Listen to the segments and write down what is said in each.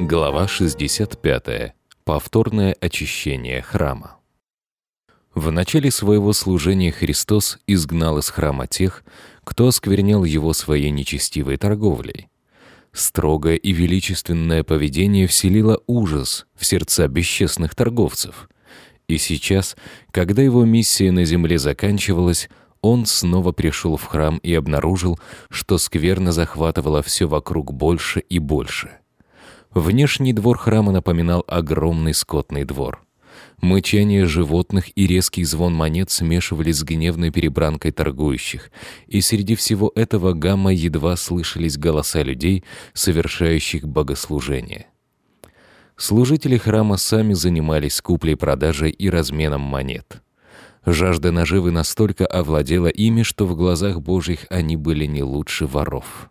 Глава 65. Повторное очищение храма. В начале своего служения Христос изгнал из храма тех, кто осквернял его своей нечестивой торговлей. Строгое и величественное поведение вселило ужас в сердца бесчестных торговцев. И сейчас, когда его миссия на земле заканчивалась, он снова пришел в храм и обнаружил, что скверно захватывало все вокруг больше и больше. Внешний двор храма напоминал огромный скотный двор. Мычание животных и резкий звон монет смешивались с гневной перебранкой торгующих, и среди всего этого гамма едва слышались голоса людей, совершающих богослужение. Служители храма сами занимались куплей-продажей и разменом монет. Жажда наживы настолько овладела ими, что в глазах Божьих они были не лучше воров.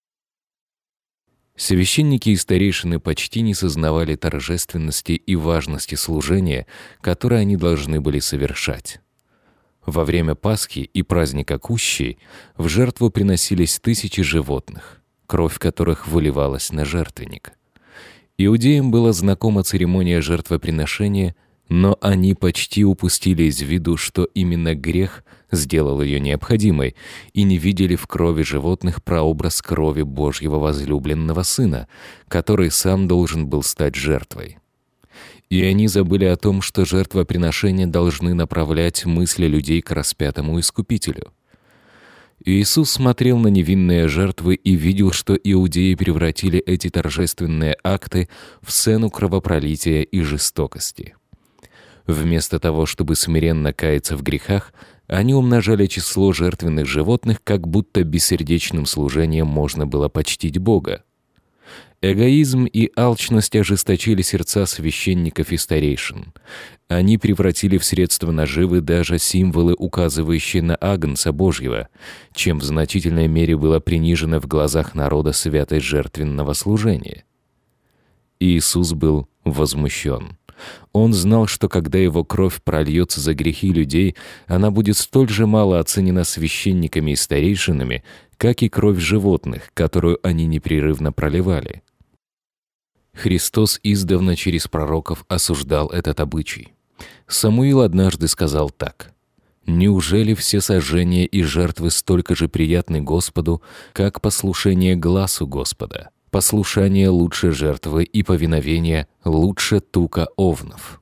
Священники и старейшины почти не сознавали торжественности и важности служения, которое они должны были совершать. Во время Пасхи и праздника Кущей в жертву приносились тысячи животных, кровь которых выливалась на жертвенник. Иудеям была знакома церемония жертвоприношения, но они почти упустили из виду, что именно грех сделал ее необходимой, и не видели в крови животных прообраз крови Божьего возлюбленного Сына, который сам должен был стать жертвой. И они забыли о том, что жертвоприношения должны направлять мысли людей к распятому Искупителю. Иисус смотрел на невинные жертвы и видел, что иудеи превратили эти торжественные акты в сцену кровопролития и жестокости. Вместо того, чтобы смиренно каяться в грехах, они умножали число жертвенных животных, как будто бессердечным служением можно было почтить Бога. Эгоизм и алчность ожесточили сердца священников и старейшин. Они превратили в средства наживы даже символы, указывающие на Агнца Божьего, чем в значительной мере было принижено в глазах народа святость жертвенного служения. Иисус был возмущен. Он знал, что когда его кровь прольется за грехи людей, она будет столь же мало оценена священниками и старейшинами, как и кровь животных, которую они непрерывно проливали. Христос издавна через пророков осуждал этот обычай. Самуил однажды сказал так: «Неужели все сожжения и жертвы столько же приятны Господу, как послушание гласу Господа? Послушание лучше жертвы и повиновение лучше тука овнов».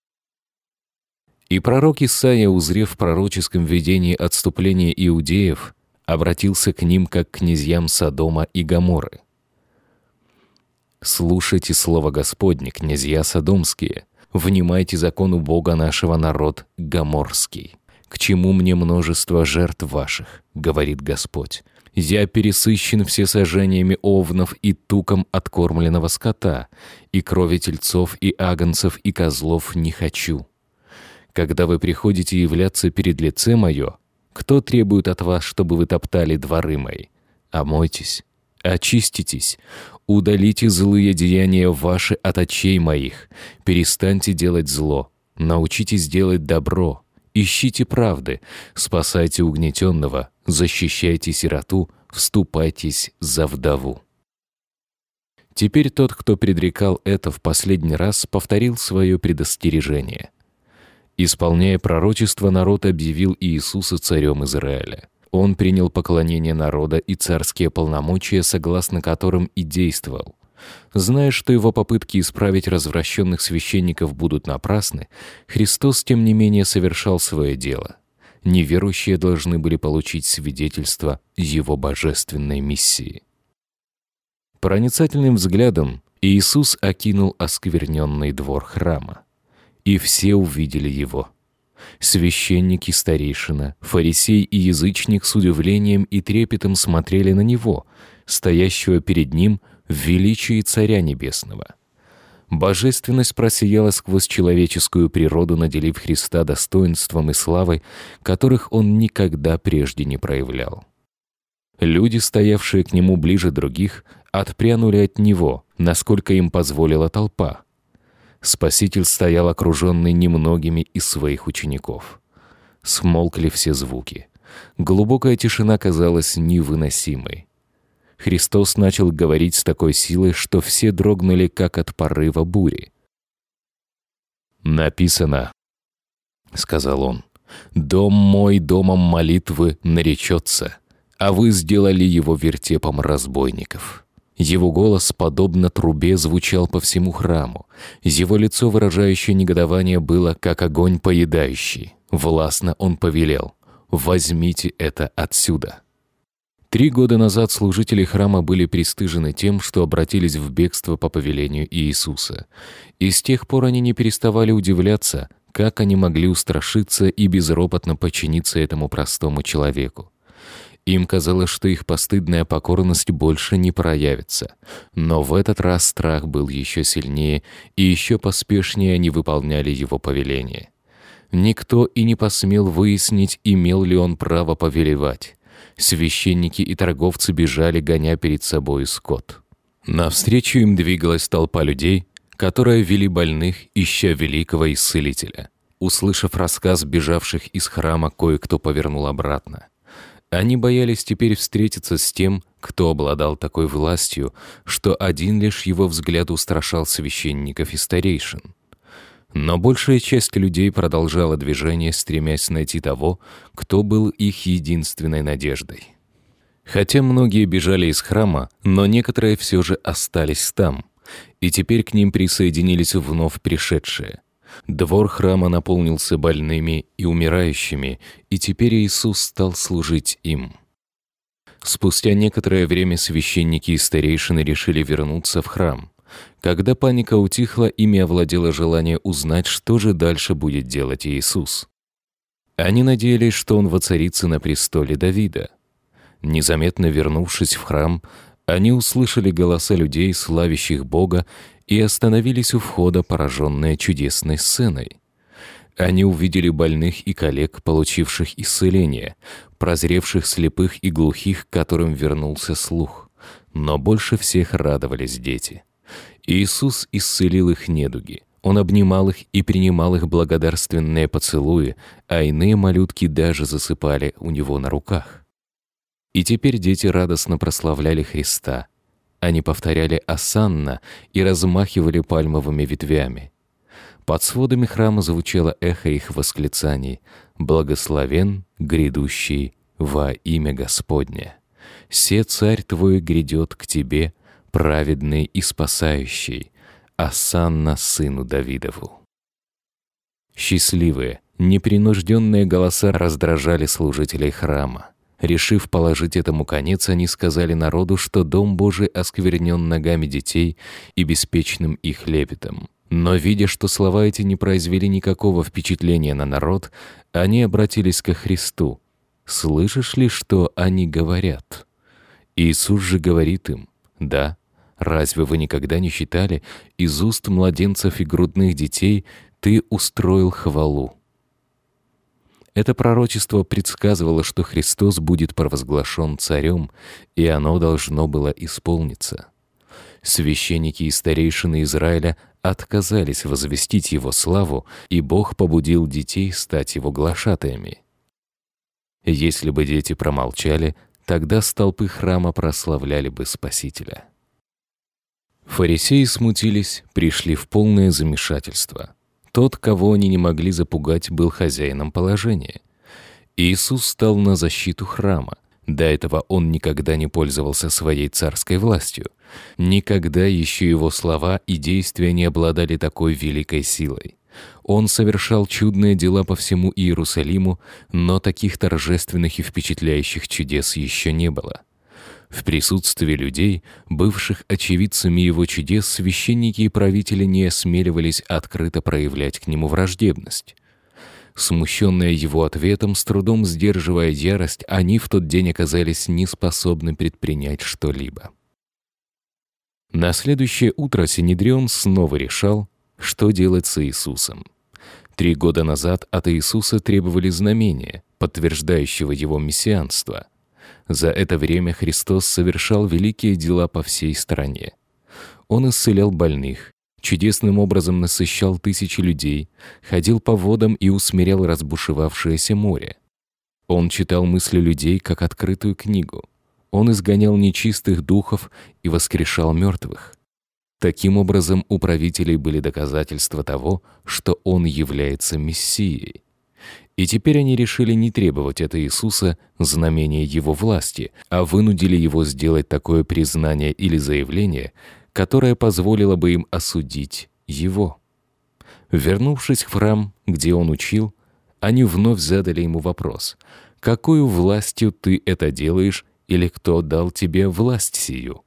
И пророк Исаия, узрев в пророческом видении отступление иудеев, обратился к ним, как к князьям Содома и Гоморры. «Слушайте слово Господне, князья содомские, внимайте закону Бога нашего, народ гоморский. К чему мне множество жертв ваших, говорит Господь? Я пересыщен всесожжениями овнов и туком откормленного скота, и крови тельцов и агнцев и козлов не хочу. Когда вы приходите являться перед лице мое, кто требует от вас, чтобы вы топтали дворы мои? Омойтесь, очиститесь, удалите злые деяния ваши от очей моих, перестаньте делать зло, научитесь делать добро, ищите правды, спасайте угнетенного, защищайте сироту, вступайтесь за вдову». Теперь тот, кто предрекал это в последний раз, повторил свое предостережение. Исполняя пророчество, народ объявил Иисуса царем Израиля. Он принял поклонение народа и царские полномочия, согласно которым и действовал. Зная, что его попытки исправить развращенных священников будут напрасны, Христос, тем не менее, совершал свое дело. Неверующие должны были получить свидетельство его божественной миссии. Проницательным взглядом Иисус окинул оскверненный двор храма, и все увидели его. Священник и старейшина, фарисей и язычник с удивлением и трепетом смотрели на него, стоящего перед ним в величии Царя Небесного. Божественность просияла сквозь человеческую природу, наделив Христа достоинством и славой, которых он никогда прежде не проявлял. Люди, стоявшие к нему ближе других, отпрянули от него, насколько им позволила толпа. Спаситель стоял окруженный немногими из своих учеников. Смолкли все звуки. Глубокая тишина казалась невыносимой. Христос начал говорить с такой силой, что все дрогнули, как от порыва бури. «Написано, — сказал он, — дом мой домом молитвы наречется, а вы сделали его вертепом разбойников». Его голос, подобно трубе, звучал по всему храму. Его лицо, выражающее негодование, было, как огонь поедающий. Властно он повелел: «Возьмите это отсюда». 3 года назад служители храма были пристыжены тем, что обратились в бегство по повелению Иисуса. И с тех пор они не переставали удивляться, как они могли устрашиться и безропотно подчиниться этому простому человеку. Им казалось, что их постыдная покорность больше не проявится. Но в этот раз страх был еще сильнее, и еще поспешнее они выполняли его повеление. Никто и не посмел выяснить, имел ли он право повелевать. Священники и торговцы бежали, гоня перед собой скот. Навстречу им двигалась толпа людей, которые вели больных, ища великого исцелителя. Услышав рассказ бежавших из храма, кое-кто повернул обратно. Они боялись теперь встретиться с тем, кто обладал такой властью, что один лишь его взгляд устрашал священников и старейшин. Но большая часть людей продолжала движение, стремясь найти того, кто был их единственной надеждой. Хотя многие бежали из храма, но некоторые все же остались там, и теперь к ним присоединились вновь пришедшие. Двор храма наполнился больными и умирающими, и теперь Иисус стал служить им. Спустя некоторое время священники и старейшины решили вернуться в храм. Когда паника утихла, ими овладело желание узнать, что же дальше будет делать Иисус. Они надеялись, что Он воцарится на престоле Давида. Незаметно вернувшись в храм, они услышали голоса людей, славящих Бога, и остановились у входа, пораженные чудесной сценой. Они увидели больных и коллег, получивших исцеление, прозревших слепых и глухих, которым вернулся слух. Но больше всех радовались дети. Иисус исцелил их недуги. Он обнимал их и принимал их благодарственные поцелуи, а иные малютки даже засыпали у него на руках. И теперь дети радостно прославляли Христа. Они повторяли «Осанна» и размахивали пальмовыми ветвями. Под сводами храма звучало эхо их восклицаний: «Благословен грядущий во имя Господне! Се царь твой грядет к тебе, праведный и спасающий, Осанна сыну Давидову». Счастливые, непринужденные голоса раздражали служителей храма. Решив положить этому конец, они сказали народу, что Дом Божий осквернен ногами детей и беспечным их лепетом. Но, видя, что слова эти не произвели никакого впечатления на народ, они обратились ко Христу. «Слышишь ли, что они говорят?» Иисус же говорит им: «Да, разве вы никогда не читали: из уст младенцев и грудных детей ты устроил хвалу?» Это пророчество предсказывало, что Христос будет провозглашен царем, и оно должно было исполниться. Священники и старейшины Израиля отказались возвестить Его славу, и Бог побудил детей стать Его глашатаями. Если бы дети промолчали, тогда столпы храма прославляли бы Спасителя. Фарисеи смутились, пришли в полное замешательство. Тот, кого они не могли запугать, был хозяином положения. Иисус стал на защиту храма. До этого он никогда не пользовался своей царской властью. Никогда еще его слова и действия не обладали такой великой силой. Он совершал чудные дела по всему Иерусалиму, но таких торжественных и впечатляющих чудес еще не было. В присутствии людей, бывших очевидцами его чудес, священники и правители не осмеливались открыто проявлять к нему враждебность. Смущенные его ответом, с трудом сдерживая ярость, они в тот день оказались неспособны предпринять что-либо. На следующее утро Синедрион снова решал, что делать с Иисусом. 3 года назад от Иисуса требовали знамения, подтверждающего его мессианство. За это время Христос совершал великие дела по всей стране. Он исцелял больных, чудесным образом насыщал тысячи людей, ходил по водам и усмирял разбушевавшееся море. Он читал мысли людей, как открытую книгу. Он изгонял нечистых духов и воскрешал мертвых. Таким образом, у правителей были доказательства того, что он является Мессией. И теперь они решили не требовать от Иисуса знамения его власти, а вынудили его сделать такое признание или заявление, которое позволило бы им осудить его. Вернувшись в храм, где он учил, они вновь задали ему вопрос: «Какою властью ты это делаешь, или кто дал тебе власть сию?»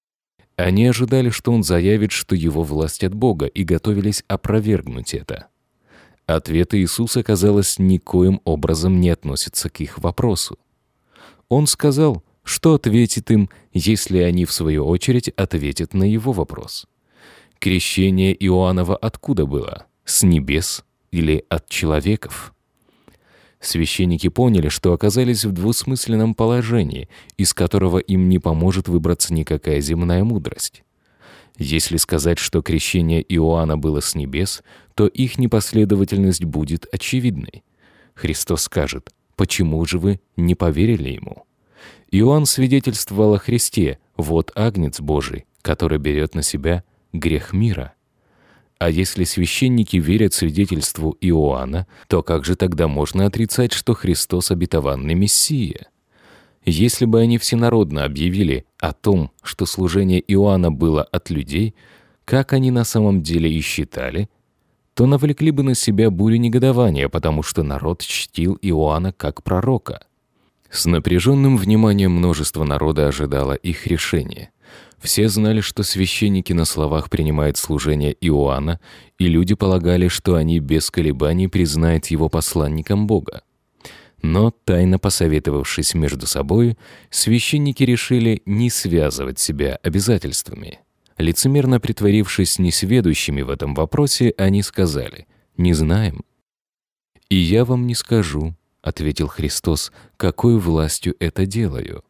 Они ожидали, что он заявит, что его власть от Бога, и готовились опровергнуть это. Ответ Иисуса, казалось, никоим образом не относится к их вопросу. Он сказал, что ответит им, если они, в свою очередь, ответят на его вопрос. Крещение Иоанново откуда было? С небес или от человеков? Священники поняли, что оказались в двусмысленном положении, из которого им не поможет выбраться никакая земная мудрость. Если сказать, что крещение Иоанна было с небес, то их непоследовательность будет очевидной. Христос скажет: «Почему же вы не поверили ему?» Иоанн свидетельствовал о Христе: «Вот Агнец Божий, который берет на себя грех мира». А если священники верят свидетельству Иоанна, то как же тогда можно отрицать, что Христос обетованный Мессия? Если бы они всенародно объявили о том, что служение Иоанна было от людей, как они на самом деле и считали, то навлекли бы на себя бурю негодования, потому что народ чтил Иоанна как пророка. С напряженным вниманием множество народа ожидало их решения. Все знали, что священники на словах принимают служение Иоанна, и люди полагали, что они без колебаний признают его посланником Бога. Но, тайно посоветовавшись между собой, священники решили не связывать себя обязательствами. Лицемерно притворившись несведущими в этом вопросе, они сказали: «Не знаем». «И я вам не скажу», — ответил Христос, — «какой властью это делаю».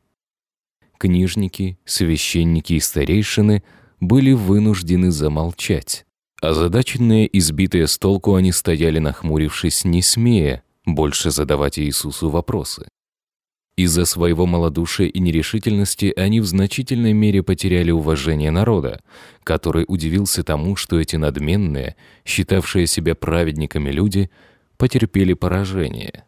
Книжники, священники и старейшины были вынуждены замолчать. Озадаченные, избитые с толку, они стояли, нахмурившись, не смея больше задавать Иисусу вопросы. Из-за своего малодушия и нерешительности они в значительной мере потеряли уважение народа, который удивился тому, что эти надменные, считавшие себя праведниками люди, потерпели поражение.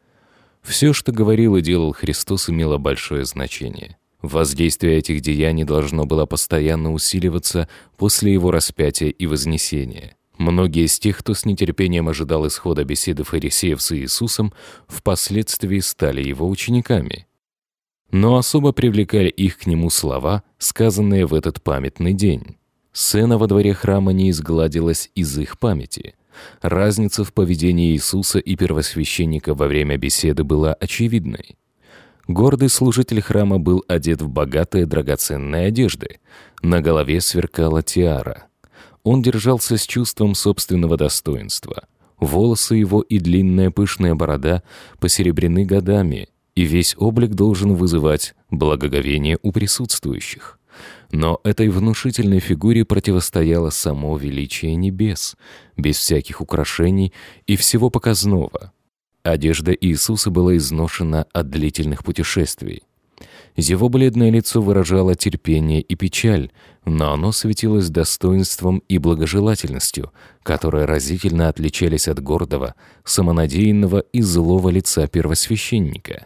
Все, что говорил и делал Христос, имело большое значение. Воздействие этих деяний должно было постоянно усиливаться после его распятия и вознесения. Многие из тех, кто с нетерпением ожидал исхода беседы фарисеев с Иисусом, впоследствии стали его учениками. Но особо привлекали их к нему слова, сказанные в этот памятный день. Сцена во дворе храма не изгладилась из их памяти. Разница в поведении Иисуса и первосвященника во время беседы была очевидной. Гордый служитель храма был одет в богатые драгоценные одежды. На голове сверкала тиара. Он держался с чувством собственного достоинства. Волосы его и длинная пышная борода посеребрены годами, и весь облик должен вызывать благоговение у присутствующих. Но этой внушительной фигуре противостояло само величие небес, без всяких украшений и всего показного. Одежда Иисуса была изношена от длительных путешествий. Его бледное лицо выражало терпение и печаль, но оно светилось достоинством и благожелательностью, которые разительно отличались от гордого, самонадеянного и злого лица первосвященника.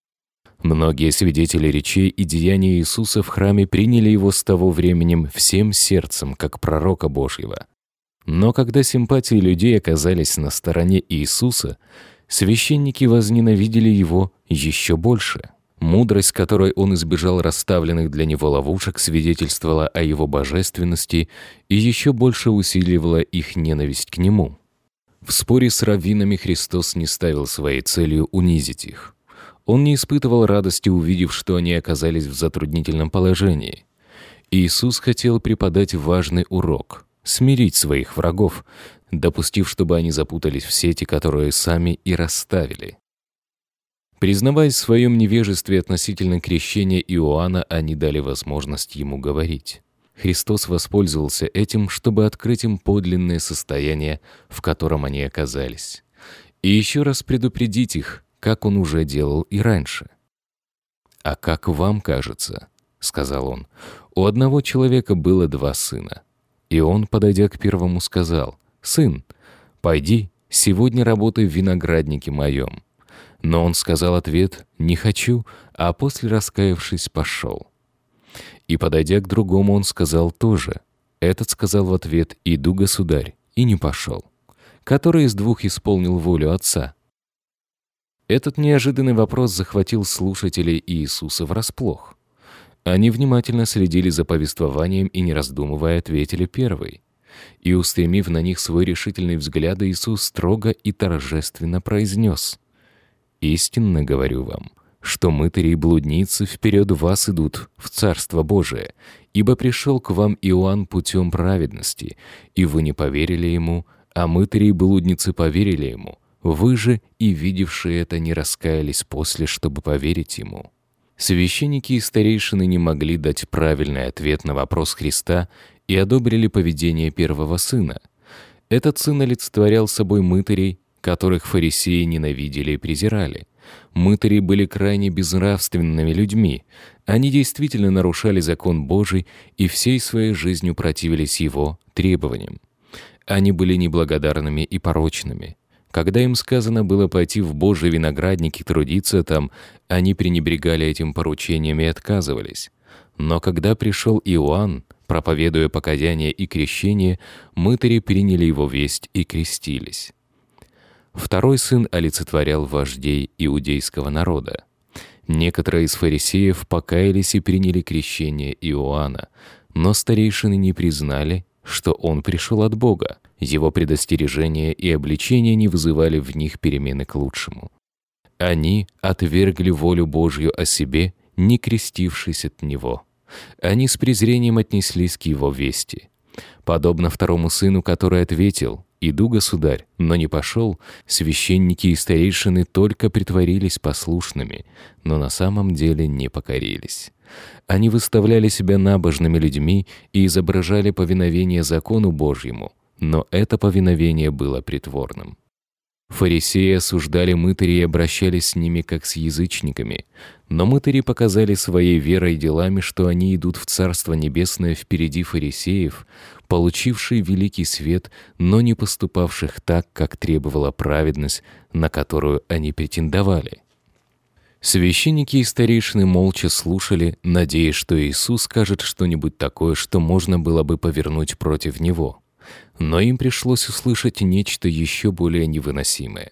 Многие свидетели речей и деяний Иисуса в храме приняли его с того временем всем сердцем, как пророка Божьего. Но когда симпатии людей оказались на стороне Иисуса, священники возненавидели его еще больше. Мудрость, которой он избежал расставленных для него ловушек, свидетельствовала о его божественности и еще больше усиливала их ненависть к нему. В споре с раввинами Христос не ставил своей целью унизить их. Он не испытывал радости, увидев, что они оказались в затруднительном положении. Иисус хотел преподать важный урок — смирить своих врагов, допустив, чтобы они запутались в сети, которые сами и расставили. Признаваясь в своем невежестве относительно крещения Иоанна, они дали возможность ему говорить. Христос воспользовался этим, чтобы открыть им подлинное состояние, в котором они оказались, и еще раз предупредить их, как он уже делал и раньше. «А как вам кажется?» — сказал он. «У одного человека было 2 сына. И он, подойдя к первому, сказал: „Сын, пойди, сегодня работай в винограднике моем“. Но он сказал ответ: „Не хочу“, а после, раскаявшись, пошел. И, подойдя к другому, он сказал тоже. Этот сказал в ответ: „Иду, государь“, и не пошел. Который из 2 исполнил волю отца?» Этот неожиданный вопрос захватил слушателей Иисуса врасплох. Они внимательно следили за повествованием и, не раздумывая, ответили первый. И, устремив на них свой решительный взгляд, Иисус строго и торжественно произнес: «Истинно говорю вам, что мытари и блудницы вперед вас идут в Царство Божие, ибо пришел к вам Иоанн путем праведности, и вы не поверили ему, а мытари и блудницы поверили ему. Вы же, и видевшие это, не раскаялись после, чтобы поверить ему». Священники и старейшины не могли дать правильный ответ на вопрос Христа и одобрили поведение первого сына. Этот сын олицетворял собой мытарей, которых фарисеи ненавидели и презирали. Мытари были крайне безнравственными людьми. Они действительно нарушали закон Божий и всей своей жизнью противились его требованиям. Они были неблагодарными и порочными. Когда им сказано было пойти в Божий виноградник и трудиться там, они пренебрегали этим поручением и отказывались. Но когда пришел Иоанн, проповедуя покаяние и крещение, мытари приняли его весть и крестились. Второй сын олицетворял вождей иудейского народа. Некоторые из фарисеев покаялись и приняли крещение Иоанна, но старейшины не признали, что он пришел от Бога. Его предостережения и обличения не вызывали в них перемены к лучшему. Они отвергли волю Божью о себе, не крестившись от Него. Они с презрением отнеслись к Его вести. Подобно второму сыну, который ответил: «Иду, государь», но не пошел, священники и старейшины только притворились послушными, но на самом деле не покорились. Они выставляли себя набожными людьми и изображали повиновение закону Божьему, но это повиновение было притворным. Фарисеи осуждали мытарей и обращались с ними как с язычниками, но мытари показали своей верой и делами, что они идут в Царство Небесное впереди фарисеев, получившие великий свет, но не поступавших так, как требовала праведность, на которую они претендовали. Священники и старейшины молча слушали, надеясь, что Иисус скажет что-нибудь такое, что можно было бы повернуть против Него. Но им пришлось услышать нечто еще более невыносимое.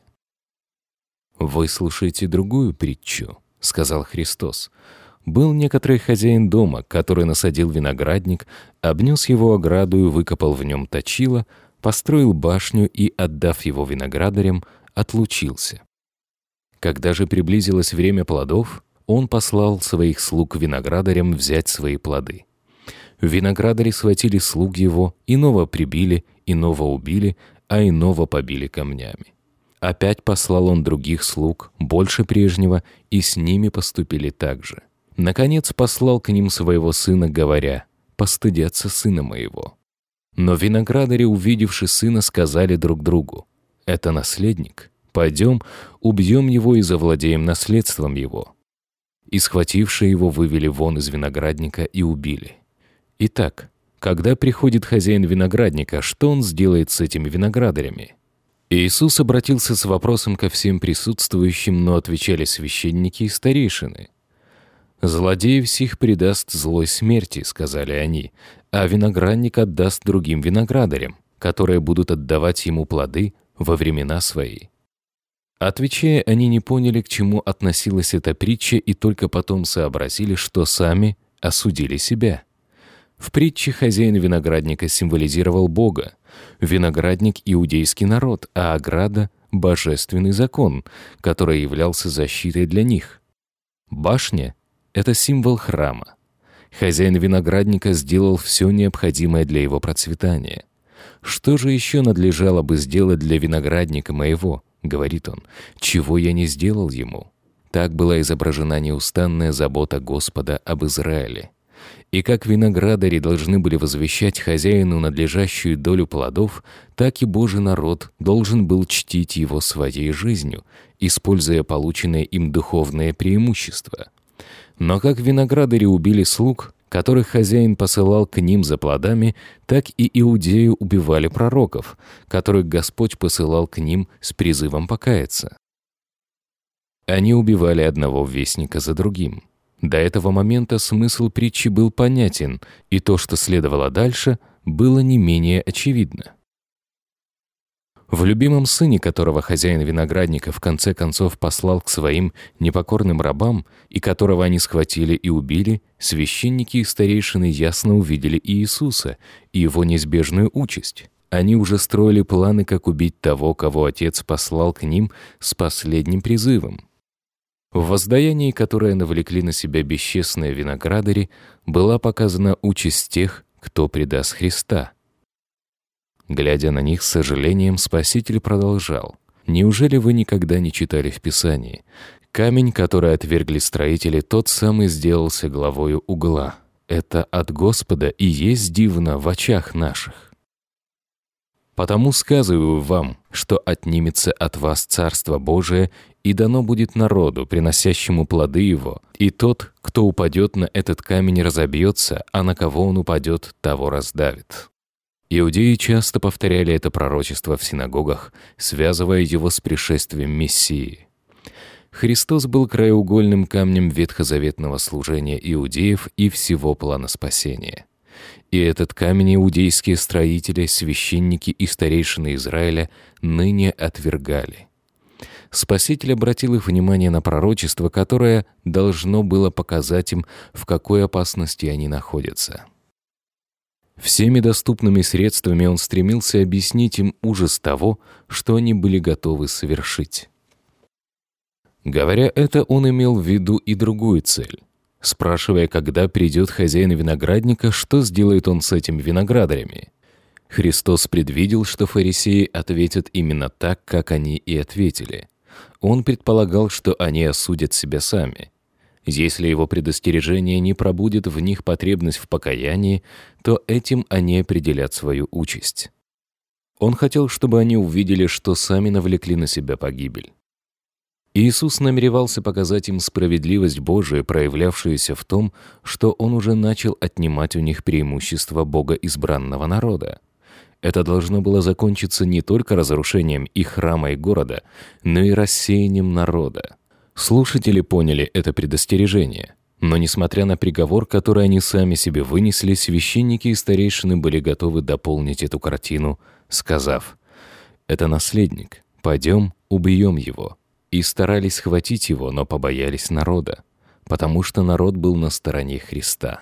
«Выслушайте другую притчу», — сказал Христос. «Был некоторый хозяин дома, который насадил виноградник, обнес его ограду и выкопал в нем точило, построил башню и, отдав его виноградарям, отлучился. Когда же приблизилось время плодов, он послал своих слуг виноградарям взять свои плоды. Виноградари схватили слуг его, иного прибили, иного убили, а иного побили камнями. Опять послал он других слуг, больше прежнего, и с ними поступили так же. Наконец послал к ним своего сына, говоря: «Постыдятся сына моего». Но виноградари, увидевши сына, сказали друг другу: «Это наследник. Пойдем, убьем его и завладеем наследством его». И, схватившие его, вывели вон из виноградника и убили. Итак, когда приходит хозяин виноградника, что он сделает с этими виноградарями? Иисус обратился с вопросом ко всем присутствующим, но отвечали священники и старейшины. «Злодеев сих предаст злой смерти», — сказали они, «а виноградник отдаст другим виноградарям, которые будут отдавать ему плоды во времена свои». Отвечая, они не поняли, к чему относилась эта притча, и только потом сообразили, что сами осудили себя. В притче хозяин виноградника символизировал Бога, виноградник — иудейский народ, а ограда — божественный закон, который являлся защитой для них. Башня — это символ храма. Хозяин виноградника сделал все необходимое для его процветания. «Что же еще надлежало бы сделать для виноградника моего?» — говорит он, — «чего я не сделал ему». Так была изображена неустанная забота Господа об Израиле. И как виноградари должны были возвещать хозяину надлежащую долю плодов, так и Божий народ должен был чтить его своей жизнью, используя полученное им духовное преимущество. Но как виноградари убили слуг, которых хозяин посылал к ним за плодами, так и иудеи убивали пророков, которых Господь посылал к ним с призывом покаяться. Они убивали одного вестника за другим. До этого момента смысл притчи был понятен, и то, что следовало дальше, было не менее очевидно. В любимом сыне, которого хозяин виноградника в конце концов послал к своим непокорным рабам, и которого они схватили и убили, священники и старейшины ясно увидели Иисуса и его неизбежную участь. Они уже строили планы, как убить того, кого Отец послал к ним с последним призывом. В воздаянии, которое навлекли на себя бесчестные виноградари, была показана участь тех, кто предаст Христа. Глядя на них с сожалением, Спаситель продолжал: «Неужели вы никогда не читали в Писании? Камень, который отвергли строители, тот самый сделался главою угла. Это от Господа и есть дивно в очах наших. Потому сказываю вам, что отнимется от вас Царство Божие, и дано будет народу, приносящему плоды его, и тот, кто упадет на этот камень, разобьется, а на кого он упадет, того раздавит». Иудеи часто повторяли это пророчество в синагогах, связывая его с пришествием Мессии. Христос был краеугольным камнем ветхозаветного служения иудеев и всего плана спасения. И этот камень иудейские строители, священники и старейшины Израиля ныне отвергали. Спаситель обратил их внимание на пророчество, которое должно было показать им, в какой опасности они находятся. Всеми доступными средствами он стремился объяснить им ужас того, что они были готовы совершить. Говоря это, он имел в виду и другую цель. Спрашивая, когда придет хозяин виноградника, что сделает он с этими виноградарями? Христос предвидел, что фарисеи ответят именно так, как они и ответили. Он предполагал, что они осудят себя сами. Если его предостережение не пробудет в них потребность в покаянии, то этим они определят свою участь. Он хотел, чтобы они увидели, что сами навлекли на себя погибель. Иисус намеревался показать им справедливость Божию, проявлявшуюся в том, что Он уже начал отнимать у них преимущество Бога избранного народа. Это должно было закончиться не только разрушением их храма и города, но и рассеянием народа. Слушатели поняли это предостережение, но, несмотря на приговор, который они сами себе вынесли, священники и старейшины были готовы дополнить эту картину, сказав: «Это наследник, пойдем, убьем его». И старались схватить его, но побоялись народа, потому что народ был на стороне Христа.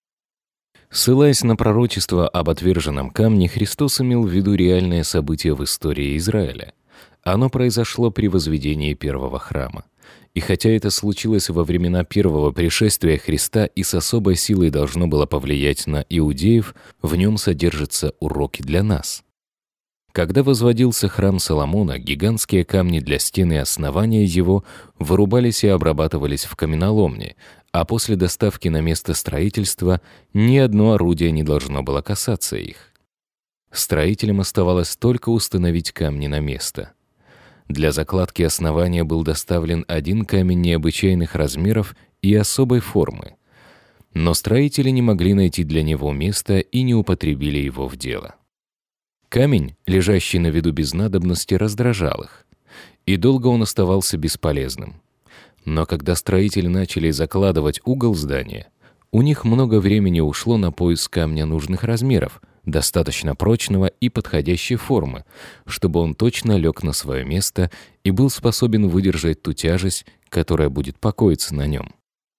Ссылаясь на пророчество об отверженном камне, Христос имел в виду реальное событие в истории Израиля. Оно произошло при возведении первого храма. И хотя это случилось во времена первого пришествия Христа и с особой силой должно было повлиять на иудеев, в нем содержатся уроки для нас. Когда возводился храм Соломона, гигантские камни для стен и основания его вырубались и обрабатывались в каменоломне, а после доставки на место строительства ни одно орудие не должно было касаться их. Строителям оставалось только установить камни на место. Для закладки основания был доставлен один камень необычайных размеров и особой формы. Но строители не могли найти для него места и не употребили его в дело. Камень, лежащий на виду без надобности, раздражал их, и долго он оставался бесполезным. Но когда строители начали закладывать угол здания, у них много времени ушло на поиск камня нужных размеров, достаточно прочного и подходящей формы, чтобы он точно лег на свое место и был способен выдержать ту тяжесть, которая будет покоиться на нем.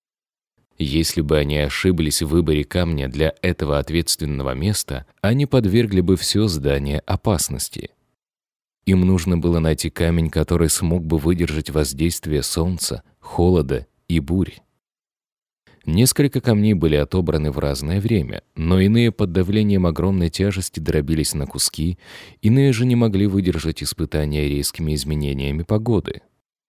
Если бы они ошиблись в выборе камня для этого ответственного места, они подвергли бы все здание опасности. Им нужно было найти камень, который смог бы выдержать воздействие солнца, холода и бурь. Несколько камней были отобраны в разное время, но иные под давлением огромной тяжести дробились на куски, иные же не могли выдержать испытания резкими изменениями погоды.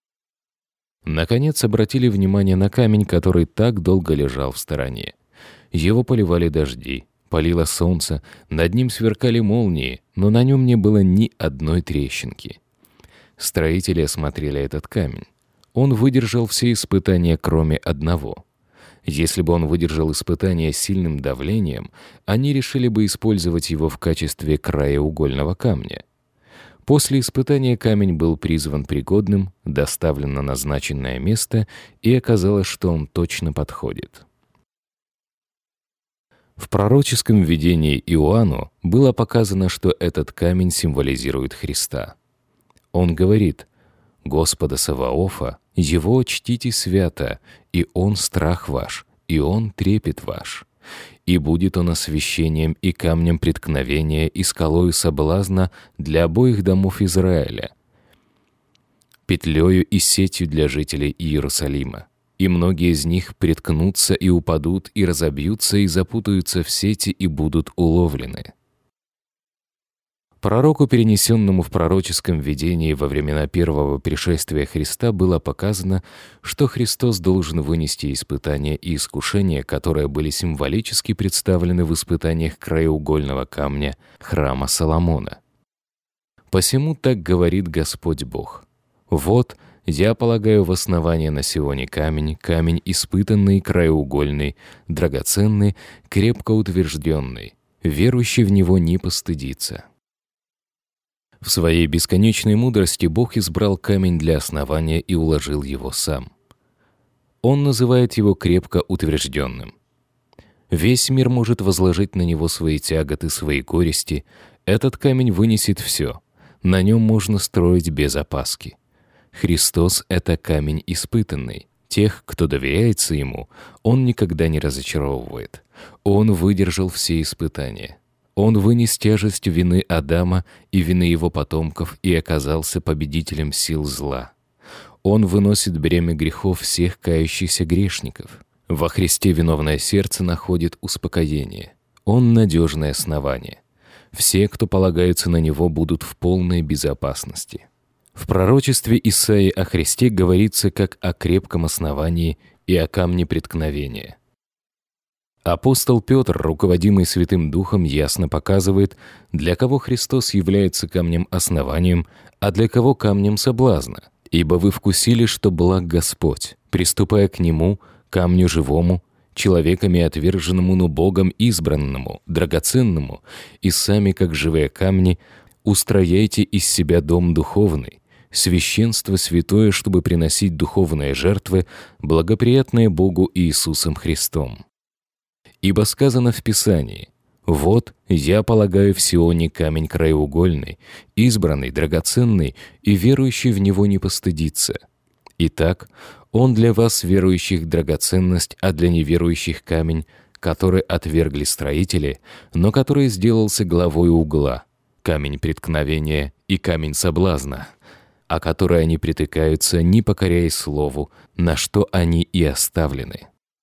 Наконец обратили внимание на камень, который так долго лежал в стороне. Его поливали дожди, палило солнце, над ним сверкали молнии, но на нем не было ни одной трещинки. Строители осмотрели этот камень. Он выдержал все испытания, кроме одного. Если бы он выдержал испытание сильным давлением, они решили бы использовать его в качестве краеугольного камня. После испытания камень был призван пригодным, доставлен на назначенное место, и оказалось, что он точно подходит. В пророческом видении Иоанну было показано, что этот камень символизирует Христа. Он говорит: «Господа Саваофа, Его чтите свято, и Он страх ваш, и Он трепет ваш. И будет Он освящением и камнем преткновения и скалою соблазна для обоих домов Израиля, петлею и сетью для жителей Иерусалима. И многие из них приткнутся и упадут, и разобьются, и запутаются в сети, и будут уловлены». Пророку, перенесенному в пророческом видении во времена первого пришествия Христа, было показано, что Христос должен вынести испытания и искушения, которые были символически представлены в испытаниях краеугольного камня храма Соломона. «Посему так говорит Господь Бог: вот, я полагаю в основание на Сионе камень, камень испытанный, краеугольный, драгоценный, крепко утвержденный, верующий в него не постыдится». В своей бесконечной мудрости Бог избрал камень для основания и уложил его сам. Он называет его крепко утвержденным. Весь мир может возложить на него свои тяготы, свои горести. Этот камень вынесет все. На нем можно строить без опаски. Христос — это камень испытанный. Тех, кто доверяется Ему, Он никогда не разочаровывает. Он выдержал все испытания. Он вынес тяжесть вины Адама и вины его потомков и оказался победителем сил зла. Он выносит бремя грехов всех кающихся грешников. Во Христе виновное сердце находит успокоение. Он — надежное основание. Все, кто полагаются на Него, будут в полной безопасности. В пророчестве Исаии о Христе говорится как о крепком основании и о камне преткновения. Апостол Петр, руководимый Святым Духом, ясно показывает, для кого Христос является камнем-основанием, а для кого камнем соблазна. «Ибо вы вкусили, что благ Господь, приступая к Нему, камню живому, человеками отверженному, но Богом избранному, драгоценному, и сами, как живые камни, устрояйте из себя дом духовный, священство святое, чтобы приносить духовные жертвы, благоприятные Богу Иисусом Христом. Ибо сказано в Писании: вот, я полагаю в Сионе камень краеугольный, избранный, драгоценный, и верующий в него не постыдится. Итак, он для вас, верующих, драгоценность, а для неверующих камень, который отвергли строители, но который сделался главой угла, камень преткновения и камень соблазна, о который они притыкаются, не покоряя слову, на что они и оставлены».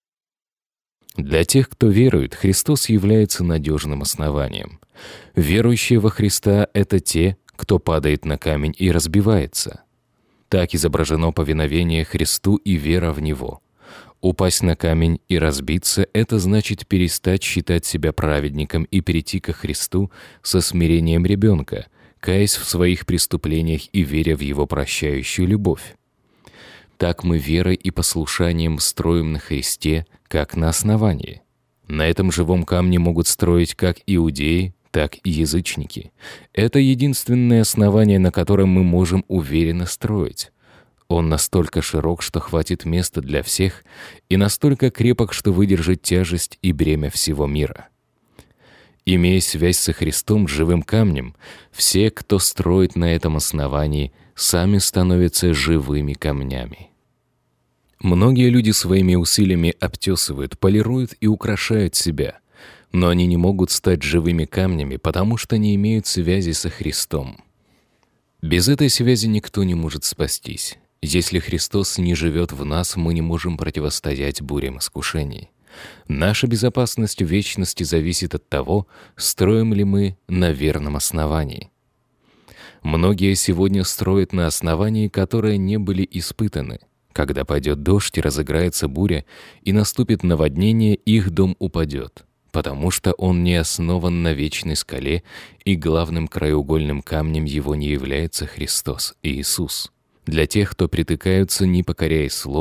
Для тех, кто верует, Христос является надежным основанием. Верующие во Христа — это те, кто падает на камень и разбивается. Так изображено повиновение Христу и вера в Него. Упасть на камень и разбиться — это значит перестать считать себя праведником и перейти ко Христу со смирением ребенка, каясь в своих преступлениях и веря в Его прощающую любовь. Так мы верой и послушанием строим на Христе, как на основании. На этом живом камне могут строить как иудеи, так и язычники. Это единственное основание, на котором мы можем уверенно строить. Он настолько широк, что хватит места для всех, и настолько крепок, что выдержит тяжесть и бремя всего мира. Имея связь со Христом, живым камнем, все, кто строит на этом основании, сами становятся живыми камнями. Многие люди своими усилиями обтесывают, полируют и украшают себя, но они не могут стать живыми камнями, потому что не имеют связи со Христом. Без этой связи никто не может спастись. Если Христос не живет в нас, мы не можем противостоять бурям искушений. Наша безопасность в вечности зависит от того, строим ли мы на верном основании. Многие сегодня строят на основании, которые не были испытаны. Когда пойдет дождь и разыграется буря, и наступит наводнение, их дом упадет, потому что он не основан на вечной скале, и главным краеугольным камнем его не является Христос, Иисус. Для тех, кто притыкаются, не покоряя слову,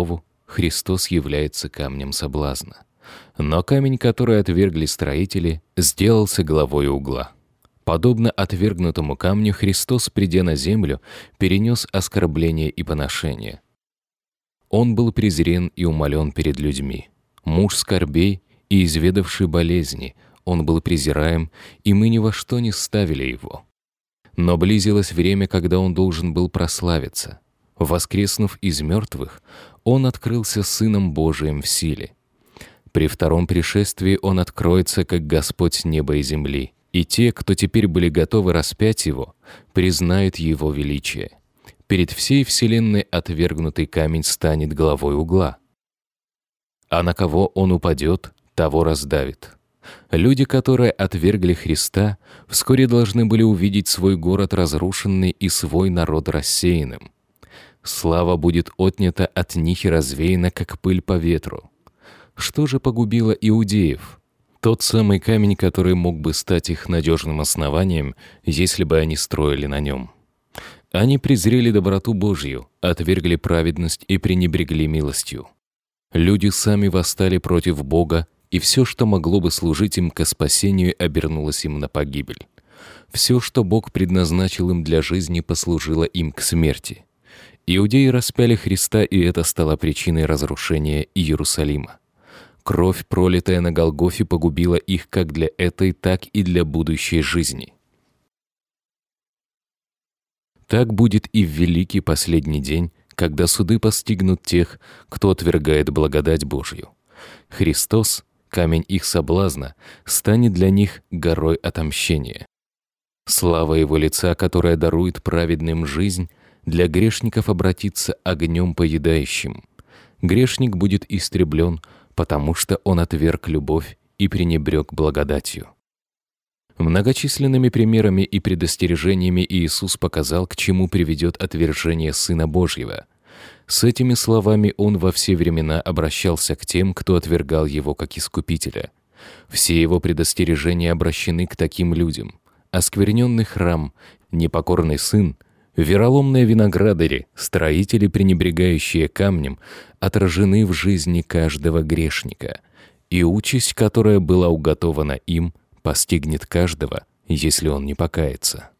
Христос является камнем соблазна. Но камень, который отвергли строители, сделался главой угла. Подобно отвергнутому камню, Христос, придя на землю, перенес оскорбление и поношение. Он был презрен и умолен перед людьми. Муж скорбей и изведавший болезни, он был презираем, и мы ни во что не ставили его. Но близилось время, когда он должен был прославиться. Воскреснув из мертвых, он открылся Сыном Божиим в силе. При втором пришествии он откроется, как Господь неба и земли, и те, кто теперь были готовы распять его, признают его величие. Перед всей вселенной отвергнутый камень станет главой угла. А на кого он упадет, того раздавит. Люди, которые отвергли Христа, вскоре должны были увидеть свой город разрушенный и свой народ рассеянным. Слава будет отнята от них и развеяна, как пыль по ветру. Что же погубило иудеев? Тот самый камень, который мог бы стать их надежным основанием, если бы они строили на нем. Они презрели доброту Божью, отвергли праведность и пренебрегли милостью. Люди сами восстали против Бога, и все, что могло бы служить им ко спасению, обернулось им на погибель. Все, что Бог предназначил им для жизни, послужило им к смерти. Иудеи распяли Христа, и это стало причиной разрушения Иерусалима. Кровь, пролитая на Голгофе, погубила их как для этой, так и для будущей жизни. Так будет и в великий последний день, когда суды постигнут тех, кто отвергает благодать Божью. Христос, камень их соблазна, станет для них горой отомщения. Слава Его лица, которая дарует праведным жизнь, для грешников обратится огнем поедающим. Грешник будет истреблен, потому что он отверг любовь и пренебрег благодатью. Многочисленными примерами и предостережениями Иисус показал, к чему приведет отвержение Сына Божьего. С этими словами Он во все времена обращался к тем, кто отвергал Его как Искупителя. Все Его предостережения обращены к таким людям. Оскверненный храм, непокорный сын, вероломные виноградари, строители, пренебрегающие камнем, отражены в жизни каждого грешника, и участь, которая была уготована им, постигнет каждого, если он не покается.